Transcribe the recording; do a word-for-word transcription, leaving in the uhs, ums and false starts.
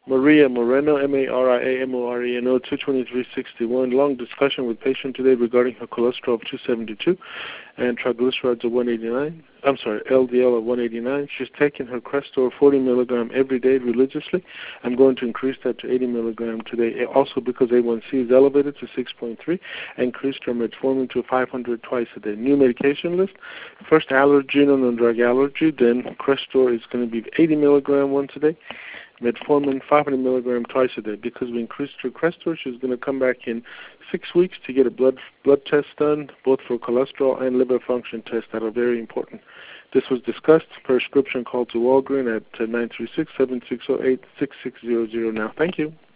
Maria Moreno, M A R I A M O R E N O, two twenty-three sixty-one. Long discussion with patient today regarding her cholesterol of two seventy-two and triglycerides of one eighty-nine. I'm sorry, L D L of one eighty-nine. She's taking her Crestor forty milligram every day religiously. I'm going to increase that to eighty milligram today. Also, because A one C is elevated to six point three, I increased her metformin to five hundred twice a day. New medication list. First, allergen and non-drug allergy. Then Crestor is going to be eighty milligram once a day. Metformin five hundred milligram twice a day. Because we increased her Crestor, she's going to come back in six weeks to get a blood blood test done, both for cholesterol and liver function tests that are very important. This was discussed. Prescription call to Walgreens at nine three six, seven six zero eight, six six zero zero now. Thank you.